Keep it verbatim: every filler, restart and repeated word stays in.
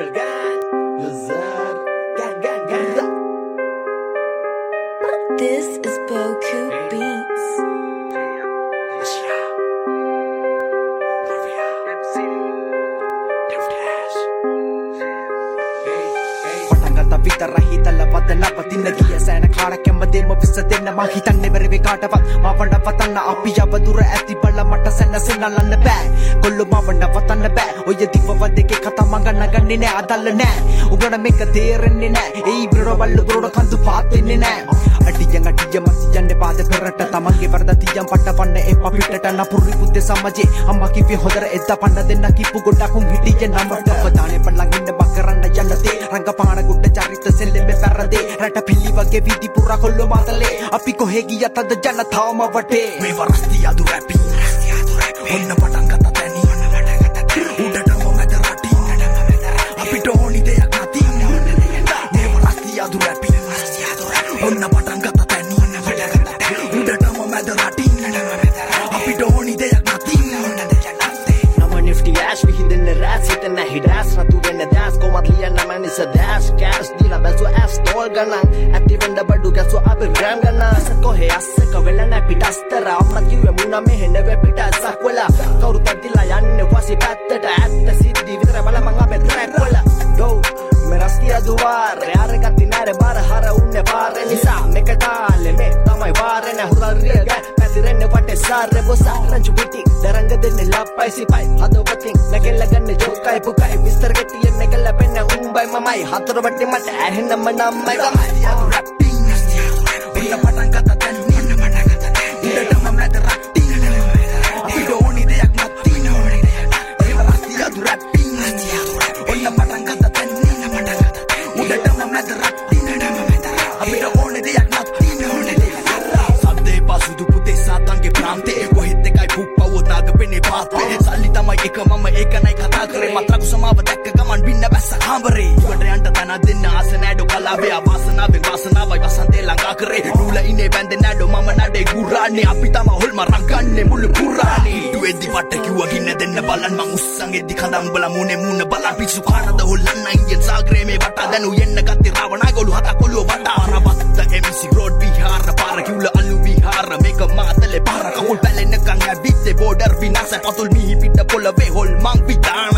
real gang. Lazar, gang, gang, gang. This is Boku Beats. විතර හිතලා පදලා පදින්න ගිය සෑන කාඩ කැම්බදේම විස දෙන්න මං හිතන්නේ බැරිවේ කාටවත් මවන්න වතන්න අපි යව දුර ඇති බල මට සැනසෙන්නලන්න බෑ කොල්ල මවන්න වතන්න බෑ ඔය දිවව දෙකේ කතා මං ගන්නගන්නේ නෑ අදල්ල නෑ උඹට මේක තේරෙන්නේ නෑ එයි බ්‍රෝ බල්ල බ්‍රෝ කඳු පාත් වෙන්නේ නෑ අඩියන් අඩිය මසියන්නේ පාද පෙරට තමන්ගේ වරද තියන් පටවන්න එපා පිටට නපුරු පුතේ සමජේ අම්මා කිව්වේ හොදර එද්දා පන්න දෙන්න කිප්පු ගොඩක් උන් හිටියේ නමට පදානේ පල්ලන් ඉන්න බකරන්න යන්නතේ රංගපාන ගුඩ චරිත සෙල්ලෙමේ පැරදේ රට පිළි වගේ විදි පුරා කොල්ල මාතලේ අපි කොහෙ ගියත් අද ජනතාවම වටේ මේ වරස්ති අදු රැපි ඔන්න පටන් ගත්ත තැනි උඩටම මැද රටි අපිට ඕනි දෙයක් නැති මේ වරස්ති අදු රැපි ඔන්න පටන් ගත්ත තැනි උඩටම මැද රටි අපිට ඕනි දෙයක් නැති නම නිෆ්ටි ඇෂ් විහිදෙන්න රැස් හිතන්න හිඩාස් රතු වෙන්න දැස් කොමත් ලියන්න මන් ඉස දැස් කෑස් දීලා බැසුව ඇස් තෝල් ගණන් ඇති වෙන්න බඩු ගැසුව අපි ග්‍රෑම් ගණන් කොහේ අස්සක වෙලා නැ පිටස්තර අම්මා කිව්වේ මුණ මෙහෙ නෙවෙයි පිටස්සක් වෙලා කවුරුත් ඇදිලා යන්නේ වාසි පැත්තට ඇත්ත සිද්ධි විතර බල මං අපේ ට්‍රැක් වල ගෝ මෙරස්තිය දුවාර යාර ගත්ති නෑර බාර හර උන්නේ පාර නිසා මේක තාලේ මේ තමයි වාරේ නැ හුරල් රිය ගෑ පැතිරෙන්නේ වටේ සාරේ බොසා රංචු පිටි දරංග දෙන්නේ ලප්පයි සිපයි හදවතින් නැගෙල්ල ගන්න ජෝකයි පුකයි විස්තර ගෙටියෙන් නැගෙල්ල පෙන්න උඹයි මමයි හතර වටේ මට ඇහෙන්නම නම්මයි ගමයි අදු රැප්පින් ඔන්න පටන් ගත්ත තැනි උඩටම මැද රටි අපිට ඕනි දෙයක් නැති මේ වරස්ති අදු රැප්පින් ඔන්න පටන් ගත්ත තැනි උඩටම මැද රටි අපිට ඕනි දෙයක් නැති සද්දේ පසුදු පුතේ සාතන්ගේ ප්‍රාන්තේ කොහෙත් එකයි පුප්පව තාග පෙනේ පාත්වේ සල්ලි තමයි එක මම ඒක නයි කතා කරේ මත්‍රාකු සමාව දැක්ක ගමන් බින්න බැස්ස කාමරේ ඉවට යන්න තන දෙන්න ආස නෑඩෝ කලාවේ අවාසනාවෙන් වාසනාවයි වසන්තේ ළඟා කරේ නූල ඉනේ බැඳ නෑඩෝ මම නඩේ ගුරානේ අපි තම හොල්ම රංගන්නේ මුළු පුරානේ දුවේදි වට කිව්වා ගින්න දෙන්න බලන් මං උස්සන් එද්දි කඳම්බල මුනේ මුන බලන් පිස්සු කානද හොල්ලන්න ඉන්දියන් සාගරේ මේ වටා දැනු යන්න ගත්තේ රාවණා ගොළු හතක් ඔළුව වටා රවත්ත එම්සි රෝඩ් විහාර පාර කිව්ල අලු විහාර මේක මාතලේ පාර කකුල් පැලෙන්නකන් ඇවිත් බෝඩර් විනාස පතුල් මිහි පිට පොළවේ හොල් මං විතාන